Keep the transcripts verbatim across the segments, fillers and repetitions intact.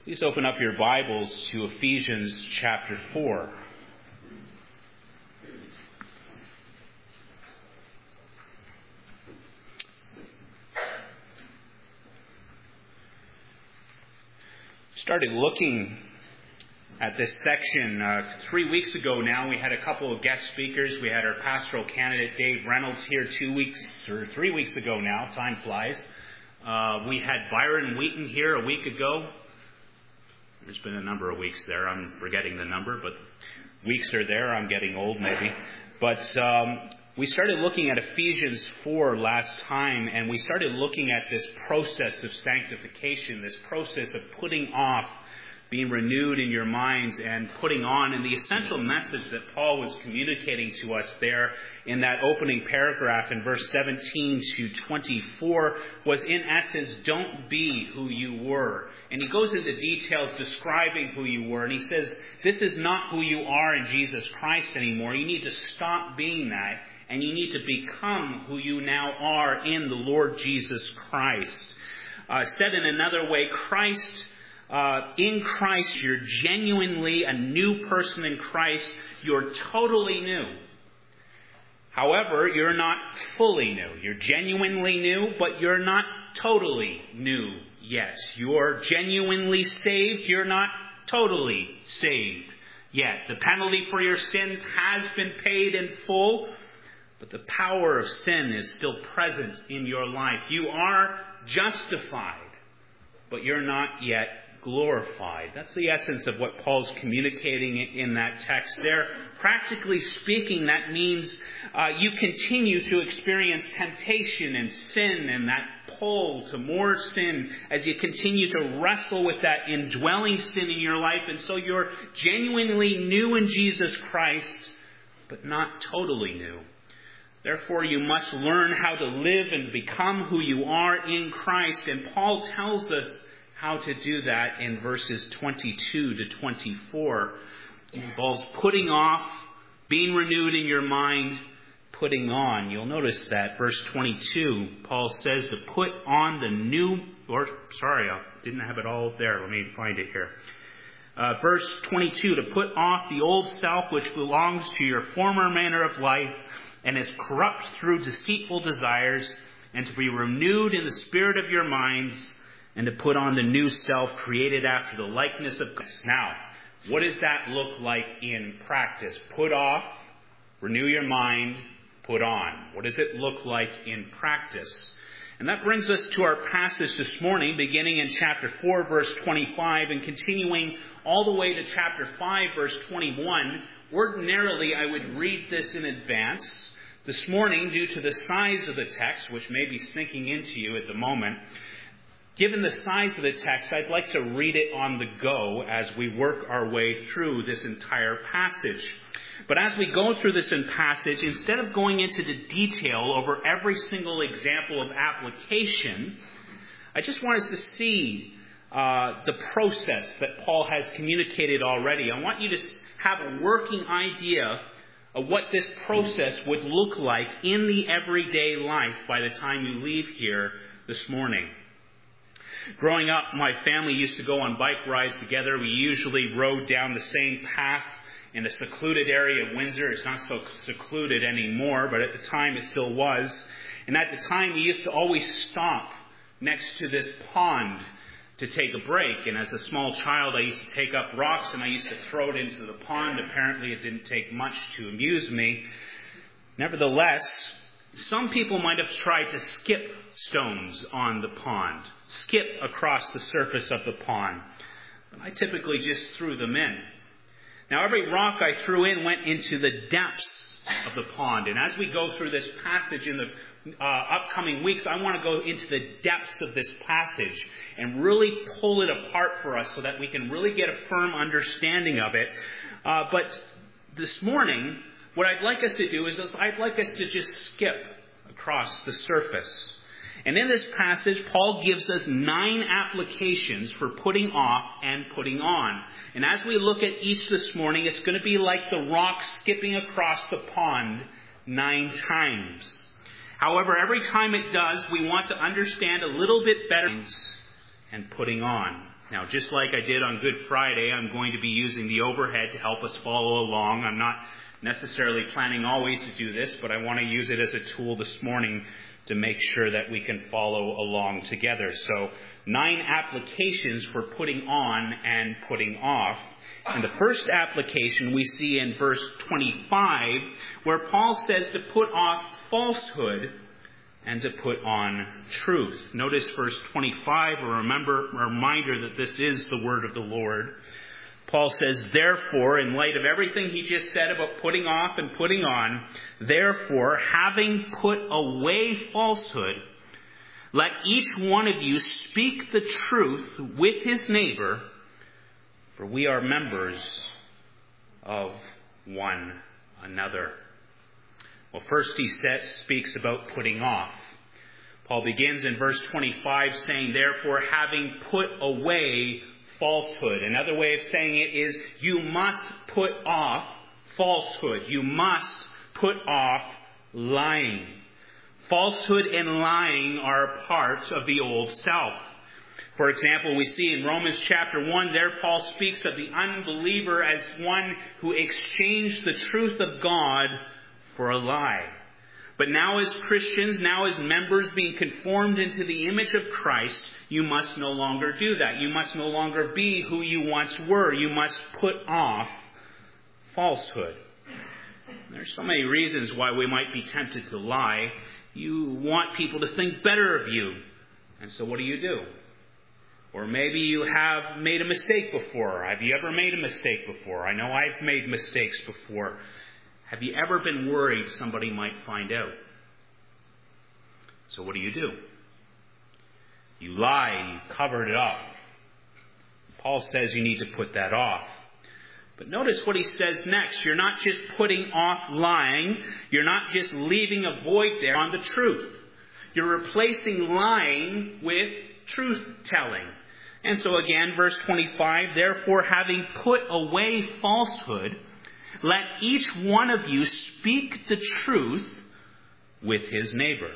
Please open up your Bibles to Ephesians chapter four. Started looking at this section uh, three weeks ago now. We had a couple of guest speakers. We had our pastoral candidate Dave Reynolds here two weeks or three weeks ago now. Time flies. Uh, we had Byron Wheaton here a week ago. There's been a number of weeks there. I'm forgetting the number, but weeks are there. I'm getting old maybe. But um, we started looking at Ephesians four last time, and we started looking at this process of sanctification, this process of putting off, being renewed in your minds, and putting on. And the essential message that Paul was communicating to us there in that opening paragraph in verse seventeen to twenty-four was, in essence, don't be who you were. And he goes into details describing who you were. And he says, this is not who you are in Jesus Christ anymore. You need to stop being that. And you need to become who you now are in the Lord Jesus Christ. Uh, said in another way, Christ... Uh, in Christ, you're genuinely a new person in Christ. You're totally new. However, you're not fully new. You're genuinely new, but you're not totally new yet. You're genuinely saved. You're not totally saved yet. The penalty for your sins has been paid in full, but the power of sin is still present in your life. You are justified, but you're not yet glorified. That's the essence of what Paul's communicating in that text there. Practically speaking, that means uh, you continue to experience temptation and sin and that pull to more sin as you continue to wrestle with that indwelling sin in your life. And so you're genuinely new in Jesus Christ, but not totally new. Therefore, you must learn how to live and become who you are in Christ. And Paul tells us how to do that in verses twenty-two to twenty-four. It involves putting off, being renewed in your mind, putting on. You'll notice that verse twenty-two, Paul says to put on the new, or sorry, I didn't have it all there. Let me find it here. Uh, verse twenty-two, to put off the old self which belongs to your former manner of life and is corrupt through deceitful desires, and to be renewed in the spirit of your minds, and to put on the new self created after the likeness of God. Now, what does that look like in practice? Put off, renew your mind, put on. What does it look like in practice? And that brings us to our passage this morning, beginning in chapter four, verse twenty-five, and continuing all the way to chapter five, verse twenty-one. Ordinarily, I would read this in advance. This morning, due to the size of the text, which may be sinking into you at the moment, given the size of the text, I'd like to read it on the go as we work our way through this entire passage. But as we go through this passage, instead of going into the detail over every single example of application, I just want us to see uh, the process that Paul has communicated already. I want you to have a working idea of what this process would look like in the everyday life by the time you leave here this morning. Growing up, my family used to go on bike rides together. We usually rode down the same path in a secluded area of Windsor. It's not so secluded anymore, but at the time it still was. And at the time, we used to always stop next to this pond to take a break. And as a small child, I used to take up rocks and I used to throw it into the pond. Apparently, it didn't take much to amuse me. Nevertheless, some people might have tried to skip stones on the pond, skip across the surface of the pond. But I typically just threw them in. Now, every rock I threw in went into the depths of the pond. And as we go through this passage in the uh, upcoming weeks, I want to go into the depths of this passage and really pull it apart for us so that we can really get a firm understanding of it. Uh, but this morning, what I'd like us to do is I'd like us to just skip across the surface. And in this passage, Paul gives us nine applications for putting off and putting on. And as we look at each this morning, it's going to be like the rock skipping across the pond nine times. However, every time it does, we want to understand a little bit better and putting on. Now, just like I did on Good Friday, I'm going to be using the overhead to help us follow along. I'm not necessarily planning always to do this, but I want to use it as a tool this morning to make sure that we can follow along together. So, nine applications for putting on and putting off. And the first application we see in verse twenty-five, where Paul says to put off falsehood and to put on truth. Notice verse twenty-five, a remember, a reminder that this is the word of the Lord. Paul says, therefore, in light of everything he just said about putting off and putting on, therefore, having put away falsehood, let each one of you speak the truth with his neighbor, for we are members of one another. Well, first he says, speaks about putting off. Paul begins in verse twenty-five saying, therefore, having put away falsehood. Another way of saying it is, you must put off falsehood. You must put off lying. Falsehood and lying are parts of the old self. For example, we see in Romans chapter one, there Paul speaks of the unbeliever as one who exchanged the truth of God for a lie. But now as Christians, now as members being conformed into the image of Christ, you must no longer do that. You must no longer be who you once were. You must put off falsehood. There's so many reasons why we might be tempted to lie. You want people to think better of you. And so what do you do? Or maybe you have made a mistake before. Have you ever made a mistake before? I know I've made mistakes before. Have you ever been worried somebody might find out? So what do you do? You lie, you cover it up. Paul says you need to put that off. But notice what he says next. You're not just putting off lying. You're not just leaving a void there on the truth. You're replacing lying with truth-telling. And so again, verse twenty-five, therefore, having put away falsehood, let each one of you speak the truth with his neighbor.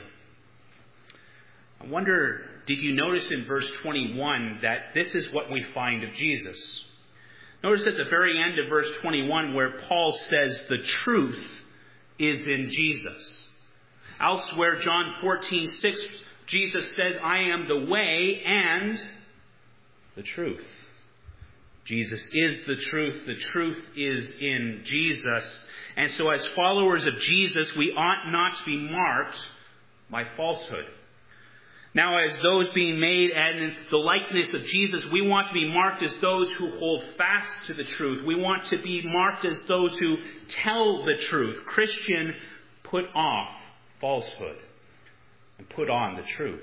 I wonder, did you notice in verse twenty-one that this is what we find of Jesus? Notice at the very end of verse twenty-one where Paul says the truth is in Jesus. Elsewhere, John fourteen six, Jesus says, I am the way and the truth. Jesus is the truth. The truth is in Jesus. And so as followers of Jesus, we ought not to be marked by falsehood. Now, as those being made in the likeness of Jesus, we want to be marked as those who hold fast to the truth. We want to be marked as those who tell the truth. Christian, put off falsehood and put on the truth.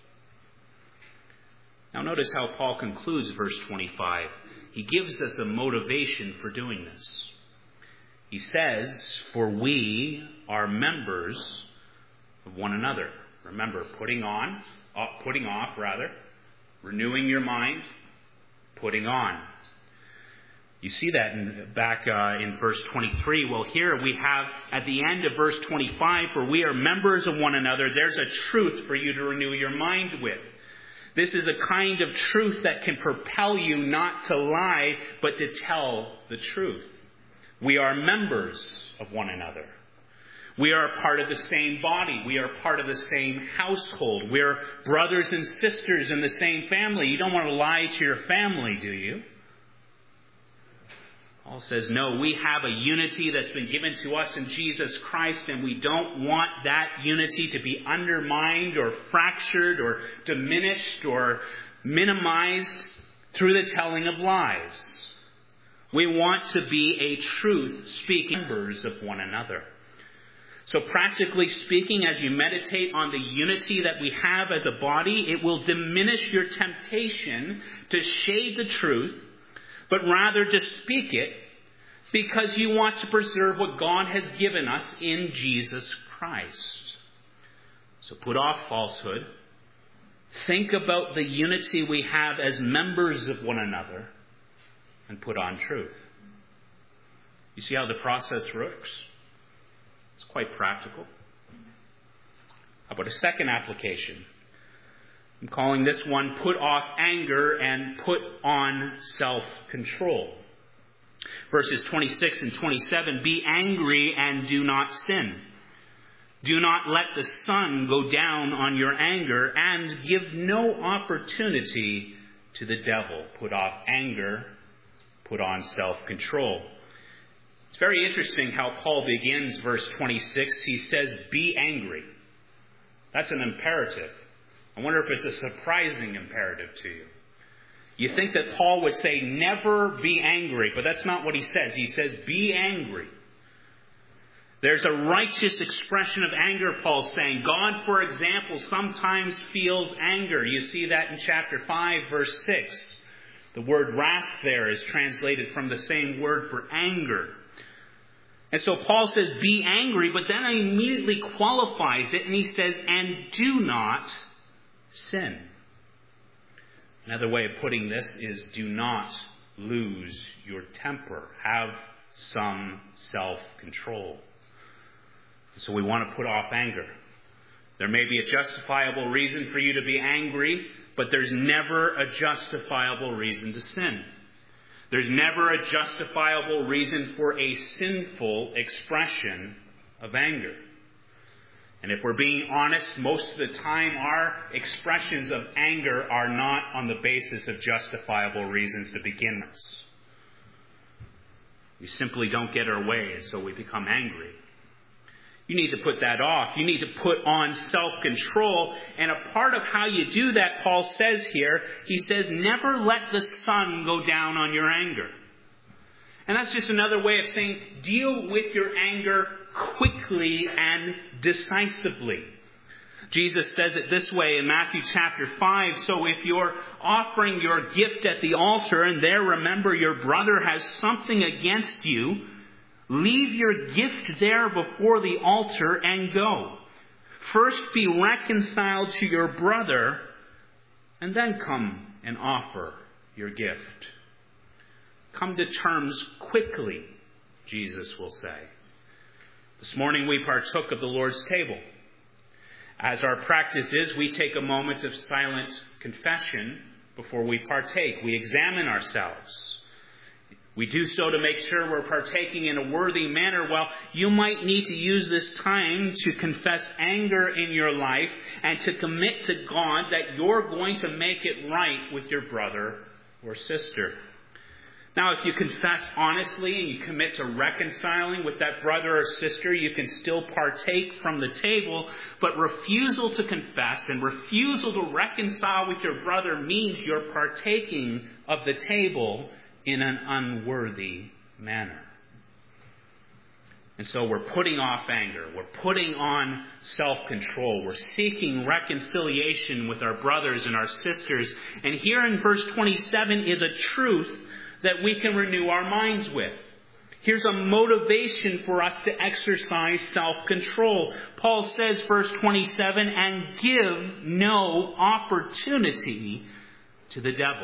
Now notice how Paul concludes verse twenty-five. He gives us a motivation for doing this. He says, for we are members of one another. Remember, putting on, uh, putting off rather, renewing your mind, putting on. You see that in, back uh, in verse twenty-three. Well, here we have at the end of verse twenty-five, for we are members of one another. There's a truth for you to renew your mind with. This is a kind of truth that can propel you not to lie, but to tell the truth. We are members of one another. We are part of the same body. We are part of the same household. We're brothers and sisters in the same family. You don't want to lie to your family, do you? Paul says, no, we have a unity that's been given to us in Jesus Christ, and we don't want that unity to be undermined or fractured or diminished or minimized through the telling of lies. We want to be a truth-speaking members of one another. So practically speaking, as you meditate on the unity that we have as a body, it will diminish your temptation to shade the truth, but rather to speak it because you want to preserve what God has given us in Jesus Christ. So put off falsehood. Think about the unity we have as members of one another and put on truth. You see how the process works? It's quite practical. How about a second application? I'm calling this one, put off anger and put on self-control. Verses twenty-six and twenty-seven, be angry and do not sin. Do not let the sun go down on your anger, and give no opportunity to the devil. Put off anger, put on self-control. It's very interesting how Paul begins verse twenty-six. He says, be angry. That's an imperative. I wonder if it's a surprising imperative to you. You think that Paul would say, never be angry, but that's not what he says. He says, be angry. There's a righteous expression of anger, Paul's saying. God, for example, sometimes feels anger. You see that in chapter five, verse six. The word wrath there is translated from the same word for anger. And so Paul says, be angry, but then he immediately qualifies it, and he says, and do not sin. Another way of putting this is, do not lose your temper. Have some self-control. So we want to put off anger. There may be a justifiable reason for you to be angry, but there's never a justifiable reason to sin. There's never a justifiable reason for a sinful expression of anger. And if we're being honest, most of the time our expressions of anger are not on the basis of justifiable reasons to begin with. We simply don't get our way, and so we become angry. You need to put that off. You need to put on self-control. And a part of how you do that, Paul says here, he says, never let the sun go down on your anger. And that's just another way of saying, deal with your anger quickly and decisively. Jesus says it this way in Matthew chapter five. So if you're offering your gift at the altar and there remember your brother has something against you, leave your gift there before the altar and go. First be reconciled to your brother and then come and offer your gift. Come to terms quickly, Jesus will say. This morning we partook of the Lord's table. As our practice is, we take a moment of silent confession before we partake. We examine ourselves. We do so to make sure we're partaking in a worthy manner. Well, you might need to use this time to confess anger in your life and to commit to God that you're going to make it right with your brother or sister. Now, if you confess honestly and you commit to reconciling with that brother or sister, you can still partake from the table, but refusal to confess and refusal to reconcile with your brother means you're partaking of the table in an unworthy manner. And so we're putting off anger. We're putting on self-control. We're seeking reconciliation with our brothers and our sisters. And here in verse twenty-seven is a truth that we can renew our minds with. Here's a motivation for us to exercise self-control. Paul says, verse twenty-seven, and give no opportunity to the devil.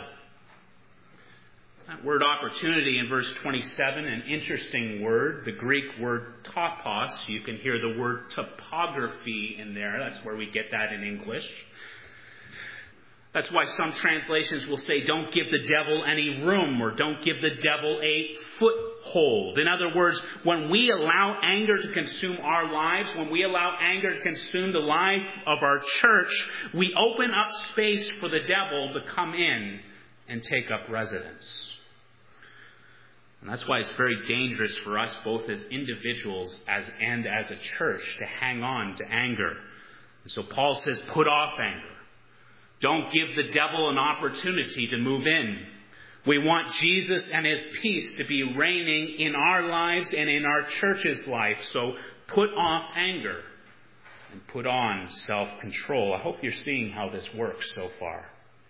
That word opportunity in verse twenty-seven, an interesting word, the Greek word topos. You can hear the word topography in there. That's where we get that in English. That's why some translations will say, don't give the devil any room, or don't give the devil a foothold. In other words, when we allow anger to consume our lives, when we allow anger to consume the life of our church, we open up space for the devil to come in and take up residence. And that's why it's very dangerous for us, both as individuals as and as a church, to hang on to anger. And so Paul says, put off anger. Don't give the devil an opportunity to move in. We want Jesus and his peace to be reigning in our lives and in our church's life. So put off anger and put on self-control. I hope you're seeing how this works so far.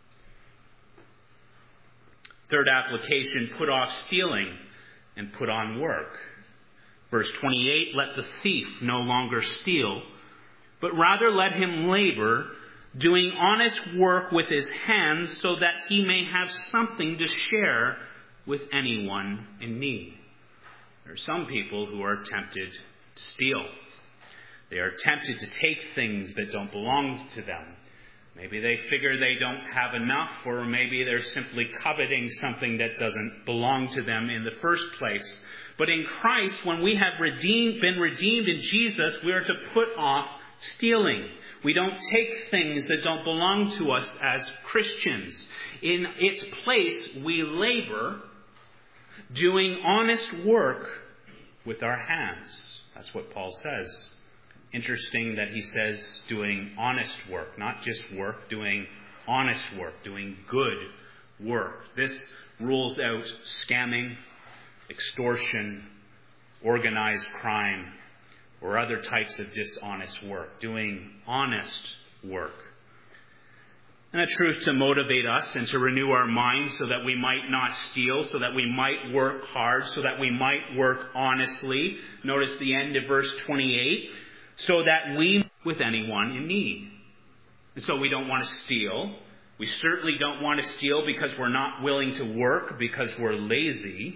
Third application, put off stealing and put on work. Verse twenty-eight, let the thief no longer steal, but rather let him labor, doing honest work with his hands, so that he may have something to share with anyone in need. There are some people who are tempted to steal. They are tempted to take things that don't belong to them. Maybe they figure they don't have enough, or maybe they're simply coveting something that doesn't belong to them in the first place. But in Christ, when we have redeemed, been redeemed in Jesus, we are to put off stealing. We don't take things that don't belong to us as Christians. In its place, we labor doing honest work with our hands. That's what Paul says. Interesting that he says doing honest work, not just work, doing honest work, doing good work. This rules out scamming, extortion, organized crime, or other types of dishonest work. Doing honest work. And a truth to motivate us and to renew our minds so that we might not steal, so that we might work hard, so that we might work honestly. Notice the end of verse twenty-eight. So that we with anyone in need. And so we don't want to steal. We certainly don't want to steal because we're not willing to work, because we're lazy.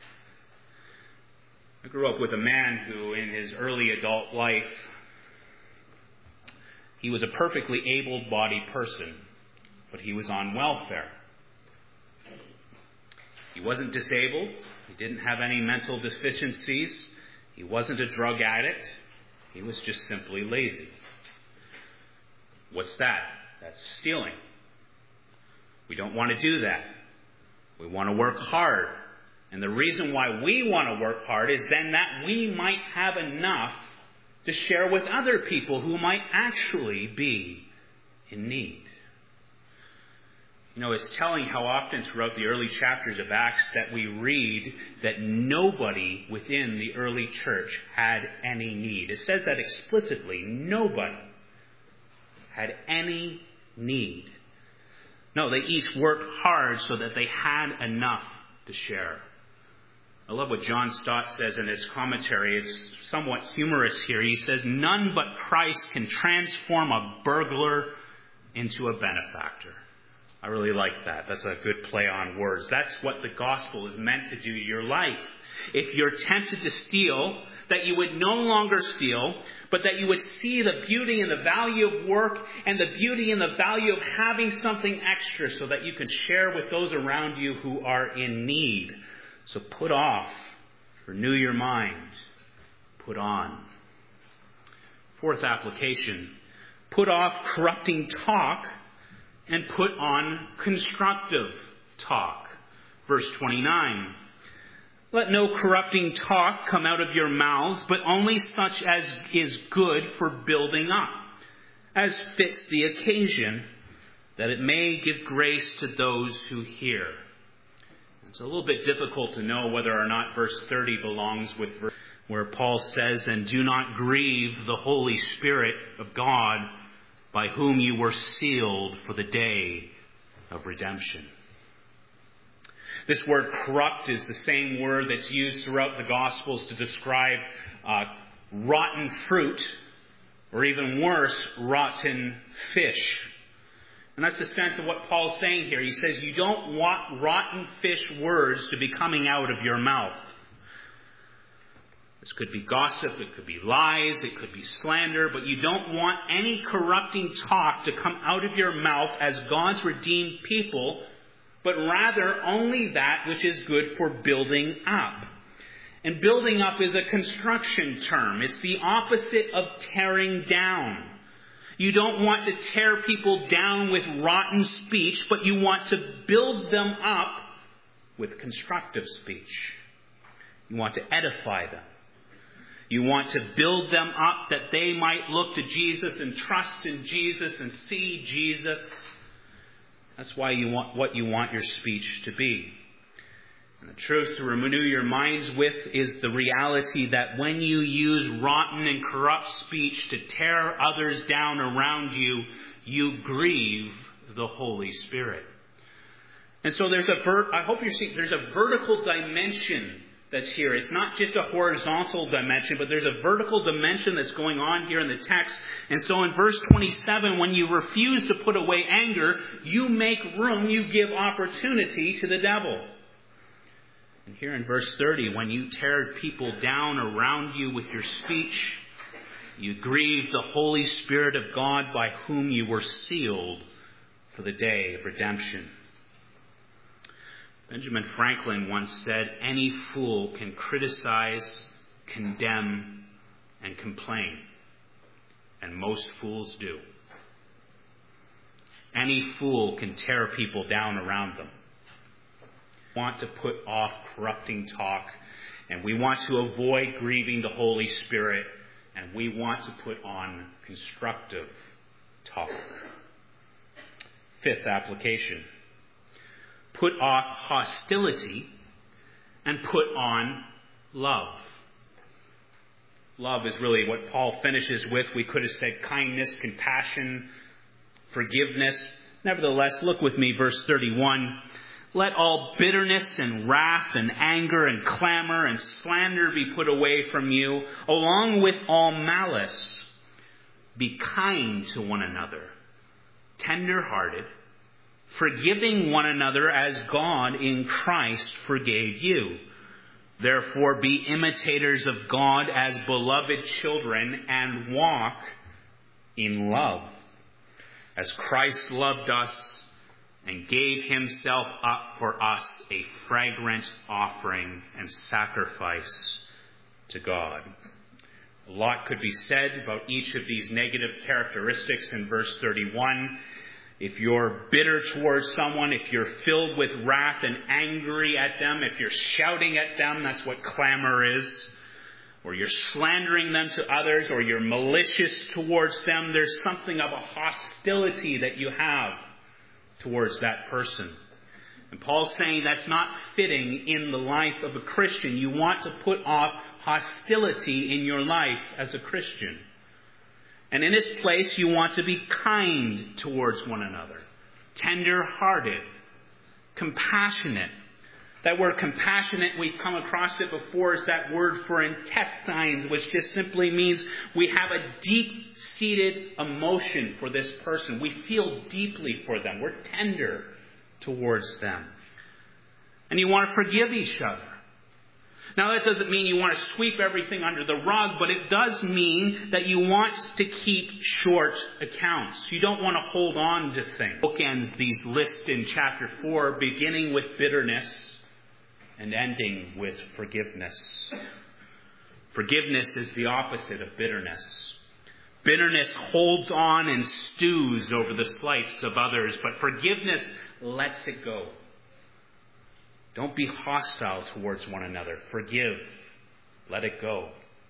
I grew up with a man who, in his early adult life, he was a perfectly able-bodied person, but he was on welfare. He wasn't disabled. He didn't have any mental deficiencies. He wasn't a drug addict. He was just simply lazy. What's that? That's stealing. We don't want to do that. We want to work hard. And the reason why we want to work hard is then that we might have enough to share with other people who might actually be in need. You know, it's telling how often throughout the early chapters of Acts that we read that nobody within the early church had any need. It says that explicitly. Nobody had any need. No, they each worked hard so that they had enough to share. I love what John Stott says in his commentary. It's somewhat humorous here. He says, none but Christ can transform a burglar into a benefactor. I really like that. That's a good play on words. That's what the gospel is meant to do to your life. If you're tempted to steal, that you would no longer steal, but that you would see the beauty and the value of work and the beauty and the value of having something extra so that you can share with those around you who are in need. So put off, renew your mind, put on. Fourth application, put off corrupting talk and put on constructive talk. Verse twenty-nine. Let no corrupting talk come out of your mouths, but only such as is good for building up, as fits the occasion, that it may give grace to those who hear. It's a little bit difficult to know whether or not verse thirty belongs with verse where Paul says, and do not grieve the Holy Spirit of God, by whom you were sealed for the day of redemption. This word corrupt is the same word that's used throughout the Gospels to describe uh, rotten fruit, or even worse, rotten fish. And that's the sense of what Paul's saying here. He says you don't want rotten fish words to be coming out of your mouth. This could be gossip, it could be lies, it could be slander, but you don't want any corrupting talk to come out of your mouth as God's redeemed people, but rather only that which is good for building up. And building up is a construction term. It's the opposite of tearing down. You don't want to tear people down with rotten speech, but you want to build them up with constructive speech. You want to edify them. You want to build them up that they might look to Jesus and trust in Jesus and see Jesus. That's why you want what you want your speech to be. And the truth to renew your minds with is the reality that when you use rotten and corrupt speech to tear others down around you, you grieve the Holy Spirit. And so there's a ver- I hope you're seeing there's a vertical dimension that's here. It's not just a horizontal dimension, but there's a vertical dimension that's going on here in the text. And so in verse twenty-seven, when you refuse to put away anger, you make room, you give opportunity to the devil. And here in verse thirty, when you tear people down around you with your speech, You grieve the Holy Spirit of God by whom you were sealed for the day of redemption. Benjamin Franklin once said, any fool can criticize, condemn, and complain. And most fools do. Any fool can tear people down around them. We want to put off corrupting talk, and we want to avoid grieving the Holy Spirit, and we want to put on constructive talk. Fifth application. Put off hostility and put on love. Love is really what Paul finishes with. We could have said kindness, compassion, forgiveness. Nevertheless, look with me, verse thirty-one. Let all bitterness and wrath and anger and clamor and slander be put away from you, along with all malice. Be kind to one another, tender-hearted, forgiving one another as God in Christ forgave you. Therefore, be imitators of God as beloved children and walk in love, as Christ loved us and gave himself up for us, a fragrant offering and sacrifice to God. A lot could be said about each of these negative characteristics in verse thirty-one. If you're bitter towards someone, if you're filled with wrath and angry at them, if you're shouting at them, that's what clamor is, or you're slandering them to others, or you're malicious towards them, there's something of a hostility that you have towards that person. And Paul's saying that's not fitting in the life of a Christian. You want to put off hostility in your life as a Christian. And in this place, you want to be kind towards one another, tender-hearted, compassionate. That word compassionate, we've come across it before, is that word for intestines, which just simply means we have a deep-seated emotion for this person. We feel deeply for them. We're tender towards them. And you want to forgive each other. Now, that doesn't mean you want to sweep everything under the rug, but it does mean that you want to keep short accounts. You don't want to hold on to things. Bookends these lists in chapter four, beginning with bitterness and ending with forgiveness. Forgiveness is the opposite of bitterness. Bitterness holds on and stews over the slights of others, but forgiveness lets it go. Don't be hostile towards one another. Forgive. Let it go.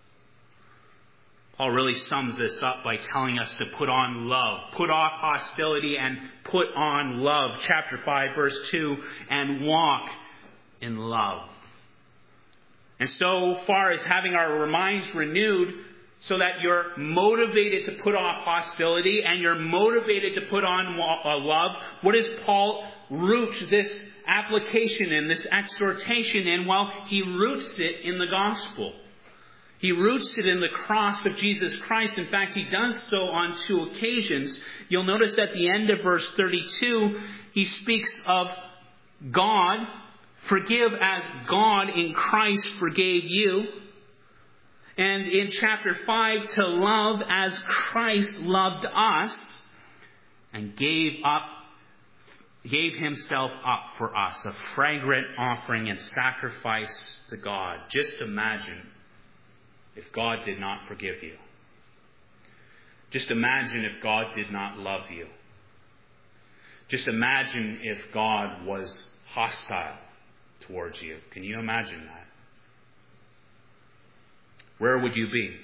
Paul really sums this up by telling us to put on love. Put off hostility and put on love. Chapter five, verse two, and walk in love. And so far as having our minds renewed so that you're motivated to put off hostility and you're motivated to put on love, what does Paul root this application in, this exhortation in? Well, he roots it in the gospel. He roots it in the cross of Jesus Christ. In fact, he does so on two occasions. You'll notice at the end of verse thirty-two, he speaks of God. Forgive as God in Christ forgave you. And in chapter five, to love as Christ loved us and gave up gave himself up for us, a fragrant offering and sacrifice to God. Just imagine if God did not forgive you. Just imagine if God did not love you. Just imagine if God was hostile towards you. Can you imagine that? Where would you be?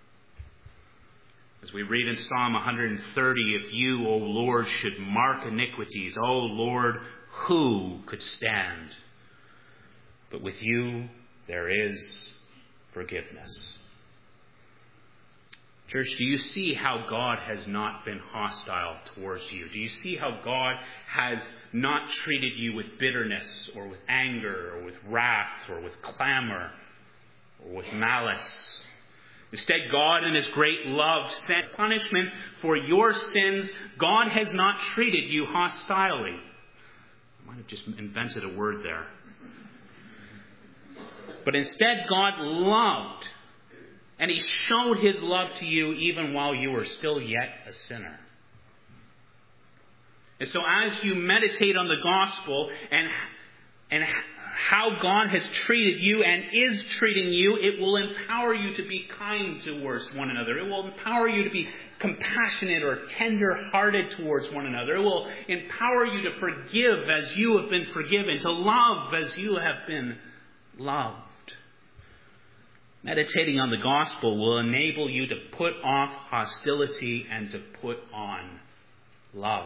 As we read in Psalm one thirty, if you, O Lord, should mark iniquities, O Lord, who could stand? But with you there is forgiveness. Church, do you see how God has not been hostile towards you? Do you see how God has not treated you with bitterness or with anger or with wrath or with clamor or with malice? Instead, God in his great love sent punishment for your sins. God has not treated you hostilely. I might have just invented a word there. But instead, God loved And he showed his love to you even while you were still yet a sinner. And so as you meditate on the gospel and, and how God has treated you and is treating you, it will empower you to be kind towards one another. It will empower you to be compassionate or tender-hearted towards one another. It will empower you to forgive as you have been forgiven, to love as you have been loved. Meditating on the gospel will enable you to put off hostility and to put on love.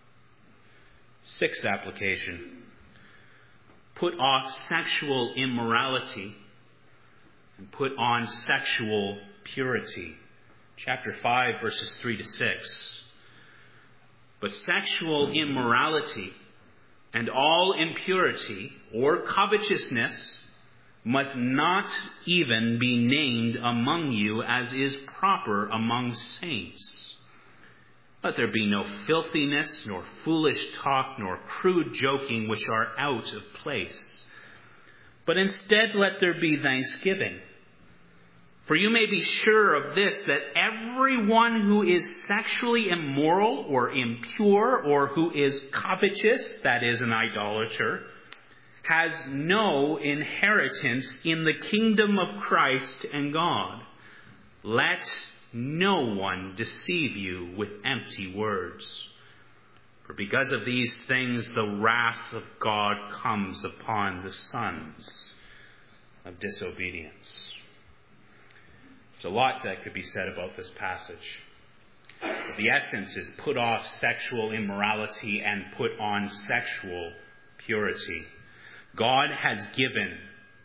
Sixth application. Put off sexual immorality and put on sexual purity. Chapter five, verses three to six. But sexual immorality and all impurity or covetousness must not even be named among you as is proper among saints. Let there be no filthiness, nor foolish talk, nor crude joking, which are out of place. But instead let there be thanksgiving. For you may be sure of this, that everyone who is sexually immoral or impure, or who is covetous, that is an idolater, has no inheritance in the kingdom of Christ and God. Let no one deceive you with empty words. For because of these things, the wrath of God comes upon the sons of disobedience. There's a lot that could be said about this passage. But the essence is put off sexual immorality and put on sexual purity. God has given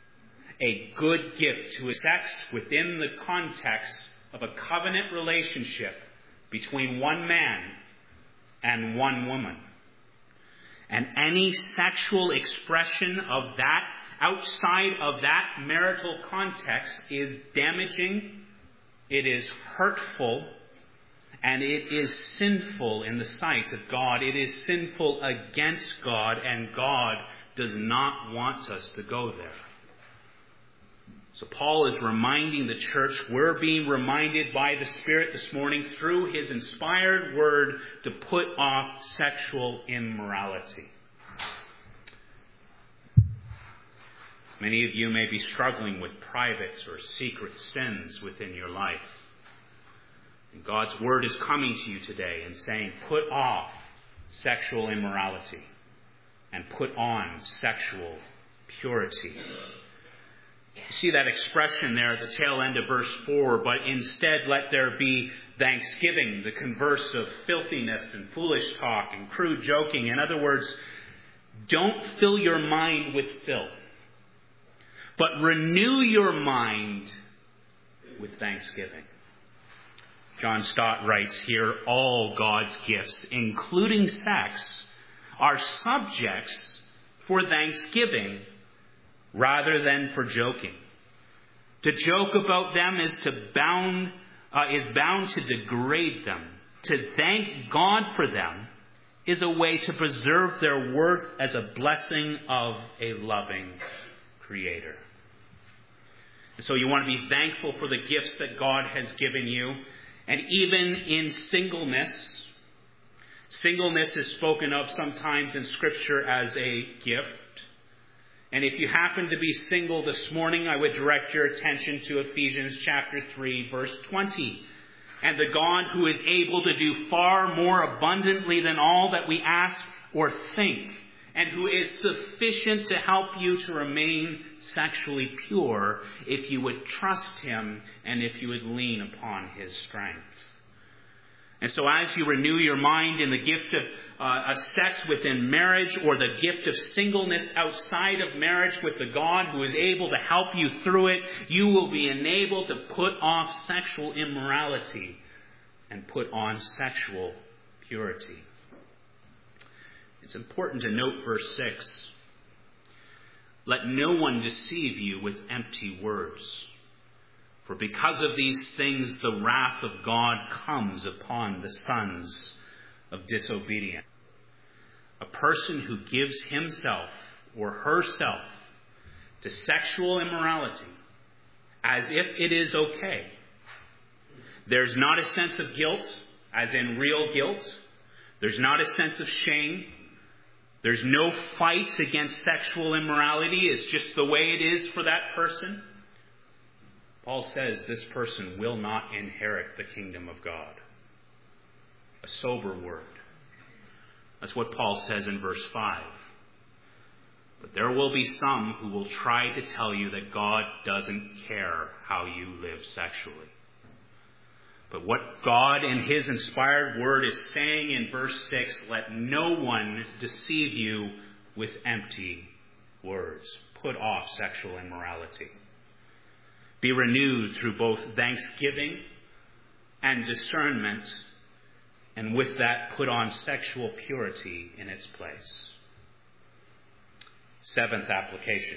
a good gift to sex within the context of a covenant relationship between one man and one woman. And any sexual expression of that outside of that marital context is damaging, it is hurtful, and it is sinful in the sight of God. It is sinful against God, and God does not want us to go there. So Paul is reminding the church, we're being reminded by the Spirit this morning through his inspired word to put off sexual immorality. Many of you may be struggling with private or secret sins within your life. And God's word is coming to you today and saying, put off sexual immorality and put on sexual purity. You see that expression there at the tail end of verse four, but instead let there be thanksgiving, the converse of filthiness and foolish talk and crude joking. In other words, don't fill your mind with filth, but renew your mind with thanksgiving. John Stott writes here, all God's gifts, including sex, are subjects for thanksgiving rather than for joking. To joke about them is to bound uh, is bound to degrade them. To thank God for them is a way to preserve their worth as a blessing of a loving Creator. And so you want to be thankful for the gifts that God has given you. And even in singleness, singleness is spoken of sometimes in Scripture as a gift. And if you happen to be single this morning, I would direct your attention to Ephesians chapter three, verse twenty. And the God who is able to do far more abundantly than all that we ask or think, and who is sufficient to help you to remain sexually pure if you would trust him and if you would lean upon his strength. And so as you renew your mind in the gift of uh, a sex within marriage, or the gift of singleness outside of marriage with the God who is able to help you through it, you will be enabled to put off sexual immorality and put on sexual purity. It's important to note verse six. Let no one deceive you with empty words. For because of these things, the wrath of God comes upon the sons of disobedience. A person who gives himself or herself to sexual immorality as if it is okay. There's not a sense of guilt, as in real guilt. There's not a sense of shame. There's no fight against sexual immorality. It's just the way it is for that person. Paul says this person will not inherit the kingdom of God. A sober word. That's what Paul says in verse five. But there will be some who will try to tell you that God doesn't care how you live sexually. But what God in His inspired word is saying in verse six, let no one deceive you with empty words. Put off sexual immorality. Be renewed through both thanksgiving and discernment, and with that put on sexual purity in its place. Seventh application.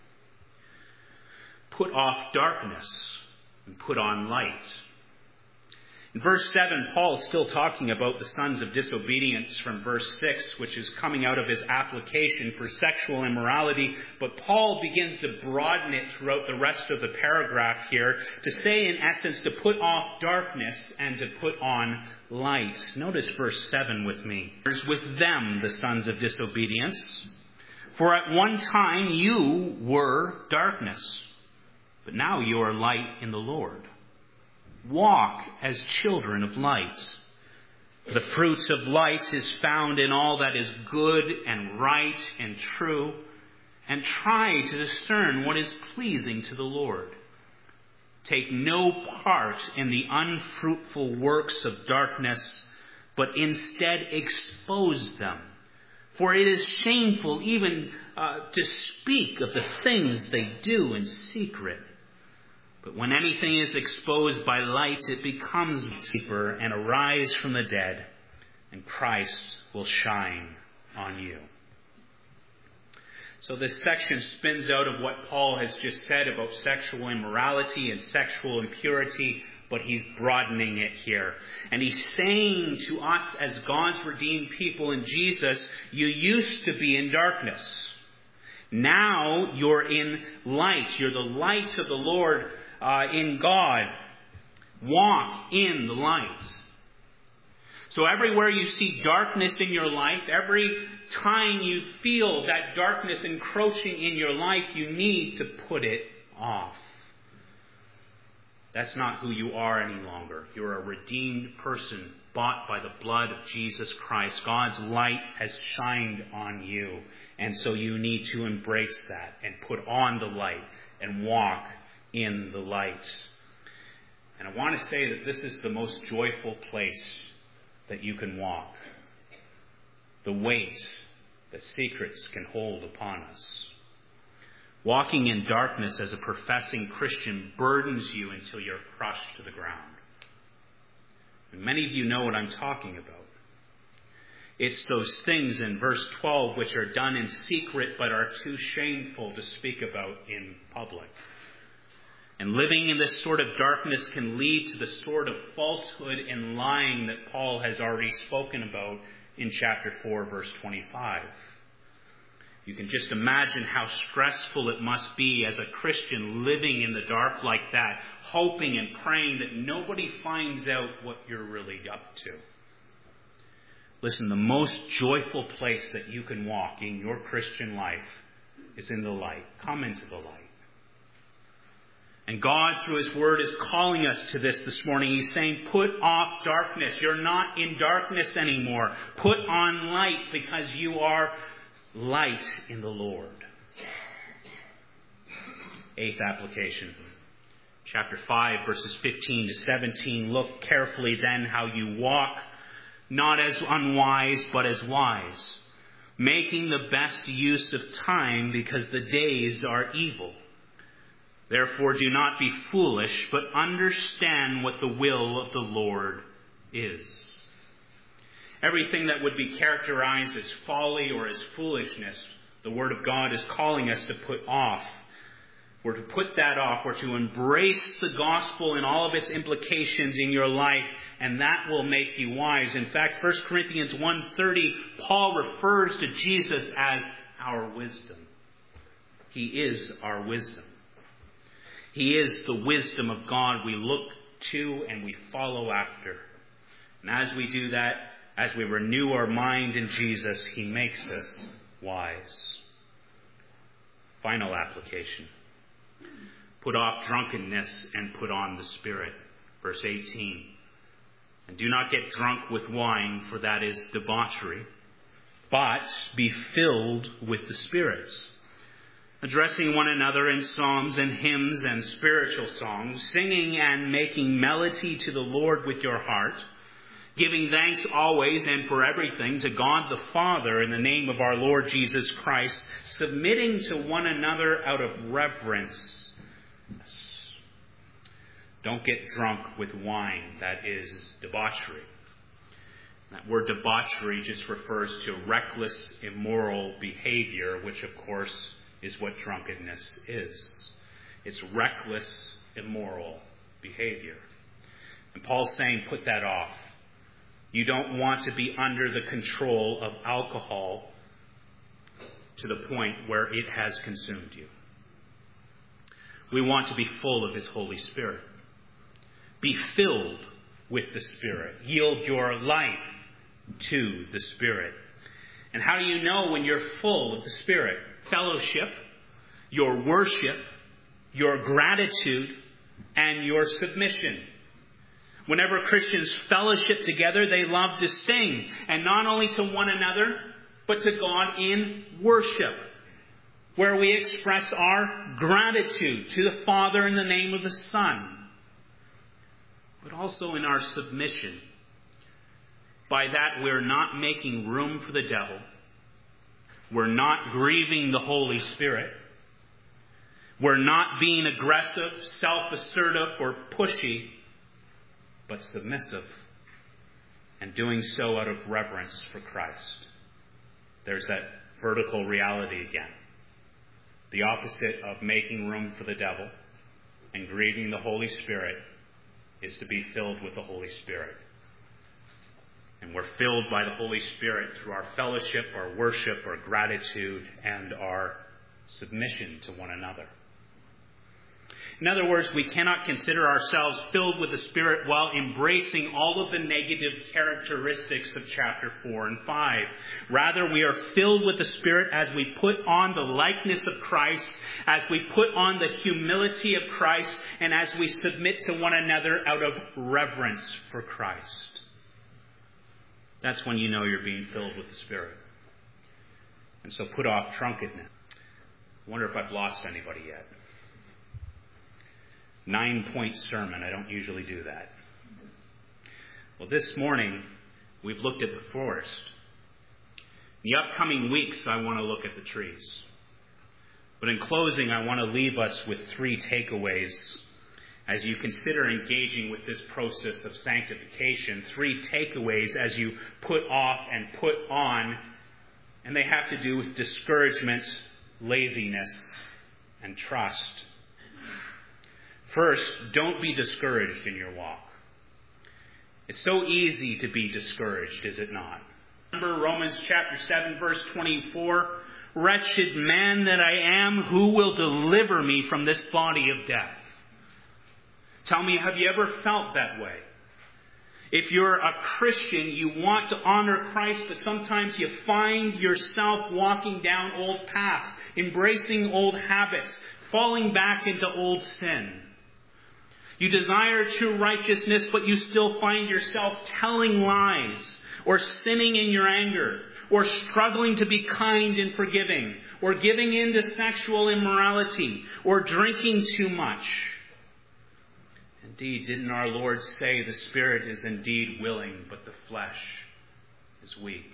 Put off darkness and put on light. In verse seven, Paul is still talking about the sons of disobedience from verse six, which is coming out of his application for sexual immorality. But Paul begins to broaden it throughout the rest of the paragraph here to say, in essence, to put off darkness and to put on light. Notice verse seven with me. With them, the sons of disobedience. For at one time you were darkness, but now you are light in the Lord. Walk as children of light. The fruits of light is found in all that is good and right and true, and try to discern what is pleasing to the Lord. Take no part in the unfruitful works of darkness, but instead expose them. For it is shameful even uh, to speak of the things they do in secret. But when anything is exposed by light, it becomes deeper and arise from the dead, and Christ will shine on you. So this section spins out of what Paul has just said about sexual immorality and sexual impurity, but he's broadening it here. And he's saying to us as God's redeemed people in Jesus, you used to be in darkness. Now you're in light. You're the light of the Lord uh, in God. Walk in the light. So everywhere you see darkness in your life, every time you feel that darkness encroaching in your life, you need to put it off. That's not who you are any longer. You're a redeemed person, bought by the blood of Jesus Christ. God's light has shined on you. And so you need to embrace that and put on the light and walk in the light. And I want to say that this is the most joyful place that you can walk. The weight that secrets can hold upon us. Walking in darkness as a professing Christian burdens you until you're crushed to the ground. And many of you know what I'm talking about. It's those things in verse twelve which are done in secret but are too shameful to speak about in public. And living in this sort of darkness can lead to the sort of falsehood and lying that Paul has already spoken about in chapter four, verse twenty-five. You can just imagine how stressful it must be as a Christian living in the dark like that, hoping and praying that nobody finds out what you're really up to. Listen, the most joyful place that you can walk in your Christian life is in the light. Come into the light. And God, through His Word, is calling us to this this morning. He's saying, put off darkness. You're not in darkness anymore. Put on light because you are light in the Lord. Eighth application. Chapter five, verses fifteen to seventeen. Look carefully then how you walk, not as unwise, but as wise, making the best use of time because the days are evil. Therefore do not be foolish, but understand what the will of the Lord is. Everything that would be characterized as folly or as foolishness, the Word of God is calling us to put off. We're to put that off. We're to embrace the gospel and all of its implications in your life, and that will make you wise. In fact, First Corinthians one thirty, Paul refers to Jesus as our wisdom. He is our wisdom. He is the wisdom of God we look to and we follow after. And as we do that, as we renew our mind in Jesus, he makes us wise. Final application. Put off drunkenness and put on the Spirit. Verse eighteen. And do not get drunk with wine, for that is debauchery, but be filled with the Spirit, addressing one another in psalms and hymns and spiritual songs, singing and making melody to the Lord with your heart, giving thanks always and for everything to God the Father in the name of our Lord Jesus Christ, submitting to one another out of reverence. Don't get drunk with wine. That is debauchery. That word debauchery just refers to reckless, immoral behavior, which of course is what drunkenness is. It's reckless, immoral behavior. And Paul's saying, put that off. You don't want to be under the control of alcohol to the point where it has consumed you. We want to be full of his Holy Spirit. Be filled with the Spirit. Yield your life to the Spirit. And how do you know when you're full of the Spirit? Fellowship, your worship, your gratitude, and your submission. Whenever Christians fellowship together, they love to sing, and not only to one another, but to God in worship, where we express our gratitude to the Father in the name of the Son, but also in our submission. By that, we're not making room for the devil. We're not grieving the Holy Spirit. We're not being aggressive, self-assertive, or pushy, but submissive, and doing so out of reverence for Christ. There's that vertical reality again. The opposite of making room for the devil and grieving the Holy Spirit is to be filled with the Holy Spirit. And we're filled by the Holy Spirit through our fellowship, our worship, our gratitude, and our submission to one another. In other words, we cannot consider ourselves filled with the Spirit while embracing all of the negative characteristics of chapter four and five. Rather, we are filled with the Spirit as we put on the likeness of Christ, as we put on the humility of Christ, and as we submit to one another out of reverence for Christ. That's when you know you're being filled with the Spirit. And so put off drunkenness. I wonder if I've lost anybody yet. Nine-point sermon. I don't usually do that. Well, this morning, we've looked at the forest. In the upcoming weeks, I want to look at the trees. But in closing, I want to leave us with three takeaways as you consider engaging with this process of sanctification. Three takeaways as you put off and put on, and they have to do with discouragement, laziness, and trust. First, don't be discouraged in your walk. It's so easy to be discouraged, is it not? Remember Romans chapter seven, verse twenty-four? Wretched man that I am, who will deliver me from this body of death? Tell me, have you ever felt that way? If you're a Christian, you want to honor Christ, but sometimes you find yourself walking down old paths, embracing old habits, falling back into old sin. You desire true righteousness, but you still find yourself telling lies, or sinning in your anger, or struggling to be kind and forgiving, or giving in to sexual immorality, or drinking too much. Indeed, didn't our Lord say the Spirit is indeed willing, but the flesh is weak?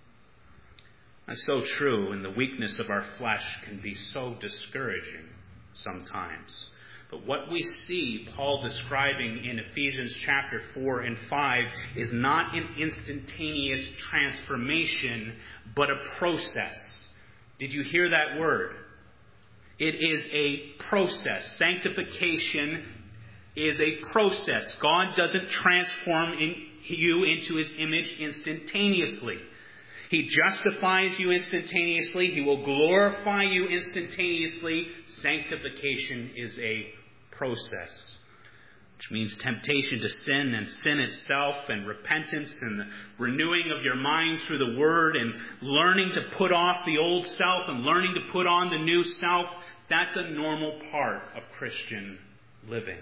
That's so true, and the weakness of our flesh can be so discouraging sometimes. But what we see Paul describing in Ephesians chapter four and five is not an instantaneous transformation, but a process. Did you hear that word? It is a process. Sanctification is a process. God doesn't transform in you into his image instantaneously. He justifies you instantaneously. He will glorify you instantaneously. Sanctification is a process, which means temptation to sin and sin itself and repentance and the renewing of your mind through the Word and learning to put off the old self and learning to put on the new self. That's a normal part of Christian living.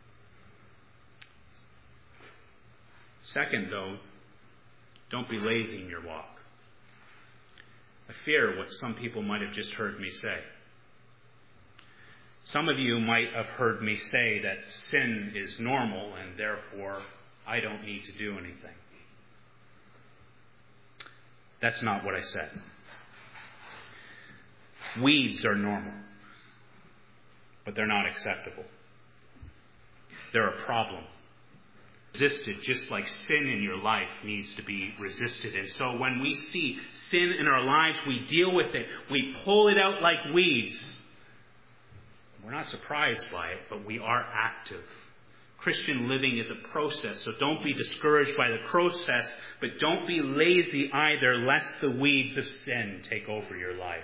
Second, though, don't be lazy in your walk. I fear what some people might have just heard me say. Some of you might have heard me say that sin is normal and therefore I don't need to do anything. That's not what I said. Weeds are normal, but they're not acceptable. They're a problem. Resisted, just like sin in your life needs to be resisted. And so when we see sin in our lives, we deal with it. We pull it out like weeds. We're not surprised by it, but we are active. Christian living is a process, so don't be discouraged by the process, but don't be lazy either, lest the weeds of sin take over your life.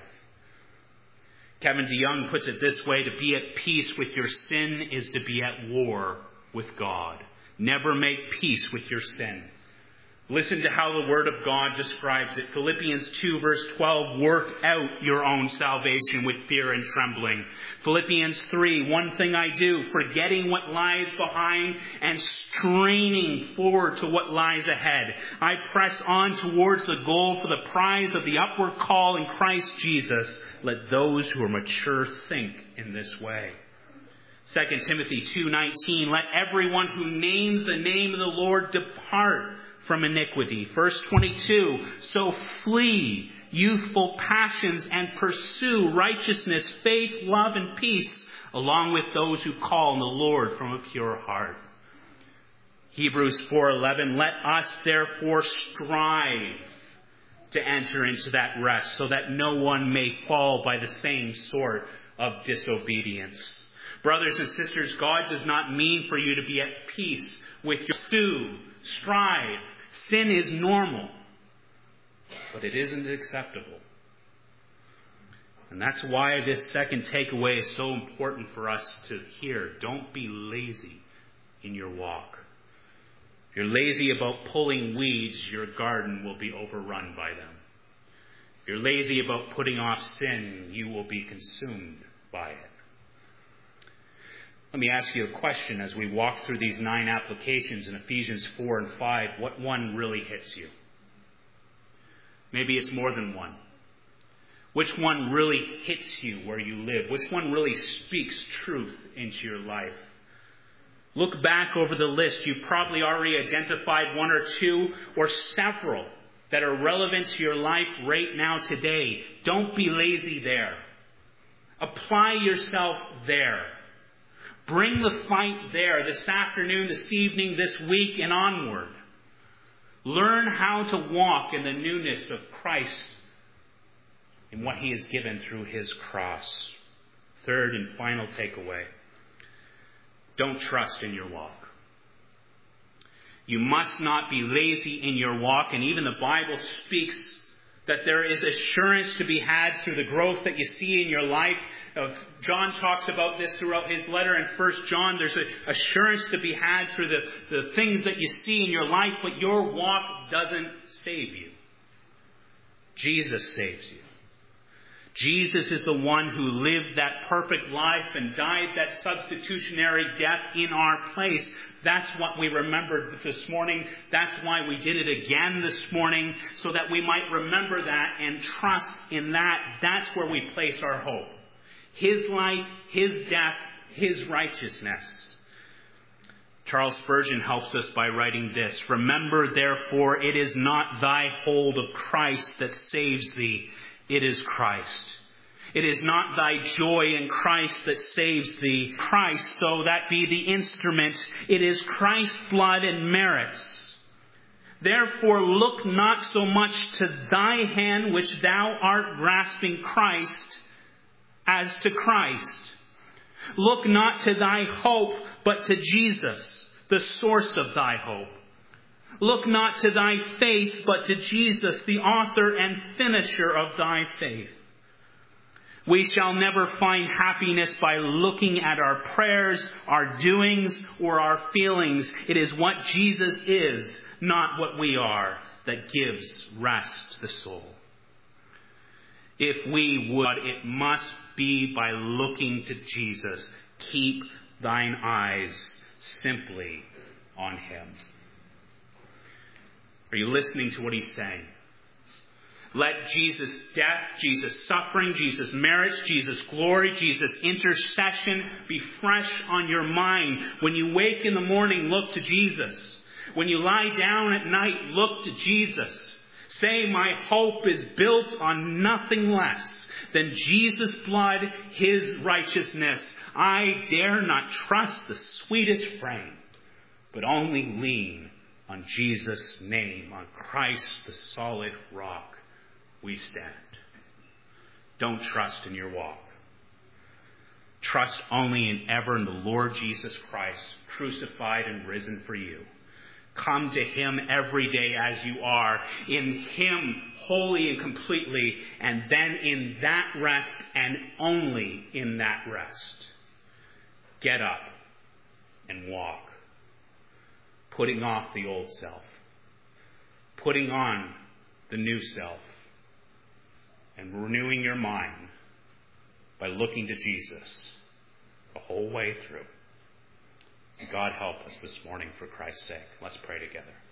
Kevin DeYoung puts it this way: to be at peace with your sin is to be at war with God. Never make peace with your sin. Listen to how the Word of God describes it. Philippians two verse twelve, work out your own salvation with fear and trembling. Philippians three, one thing I do, forgetting what lies behind and straining forward to what lies ahead. I press on towards the goal for the prize of the upward call in Christ Jesus. Let those who are mature think in this way. Second Timothy two nineteen, let everyone who names the name of the Lord depart from iniquity. Verse twenty-two, so flee youthful passions and pursue righteousness, faith, love, and peace, along with those who call on the Lord from a pure heart. Hebrews four eleven, let us therefore strive to enter into that rest, so that no one may fall by the same sort of disobedience. Brothers and sisters, God does not mean for you to be at peace with your pursue, strive. Sin is normal, but it isn't acceptable. And that's why this second takeaway is so important for us to hear. Don't be lazy in your walk. If you're lazy about pulling weeds, your garden will be overrun by them. If you're lazy about putting off sin, you will be consumed by it. Let me ask you a question as we walk through these nine applications in Ephesians four and five. What one really hits you? Maybe it's more than one. Which one really hits you where you live? Which one really speaks truth into your life? Look back over the list. You've probably already identified one or two or several that are relevant to your life right now today. Don't be lazy there. Apply yourself there. Bring the fight there this afternoon, this evening, this week, and onward. Learn how to walk in the newness of Christ in what He has given through His cross. Third and final takeaway. Don't trust in your walk. You must not be lazy in your walk, and even the Bible speaks that there is assurance to be had through the growth that you see in your life. John talks about this throughout his letter in First John. There's an assurance to be had through the, the things that you see in your life, but your walk doesn't save you. Jesus saves you. Jesus is the one who lived that perfect life and died that substitutionary death in our place. That's what we remembered this morning. That's why we did it again this morning, so that we might remember that and trust in that. That's where we place our hope. His life, His death, His righteousness. Charles Spurgeon helps us by writing this. Remember, therefore, it is not thy hold of Christ that saves thee. It is Christ. It is not thy joy in Christ that saves thee. Christ, though that be the instrument, it is Christ's blood and merits. Therefore, look not so much to thy hand which thou art grasping Christ, as to Christ. Look not to thy hope, but to Jesus, the source of thy hope. Look not to thy faith, but to Jesus, the author and finisher of thy faith. We shall never find happiness by looking at our prayers, our doings, or our feelings. It is what Jesus is, not what we are, that gives rest to the soul. If we would, it must be by looking to Jesus. Keep thine eyes simply on him. Are you listening to what he's saying? Let Jesus' death, Jesus' suffering, Jesus' merits, Jesus' glory, Jesus' intercession be fresh on your mind. When you wake in the morning, look to Jesus. When you lie down at night, look to Jesus. Say, my hope is built on nothing less than Jesus' blood, his righteousness. I dare not trust the sweetest frame, but only lean on Jesus' name, on Christ, the solid rock. We stand. Don't trust in your walk. Trust only and ever in the Lord Jesus Christ, crucified and risen for you. Come to him every day as you are, in him wholly and completely, and then in that rest and only in that rest. Get up and walk, putting off the old self, putting on the new self, and renewing your mind by looking to Jesus the whole way through. God help us this morning for Christ's sake. Let's pray together.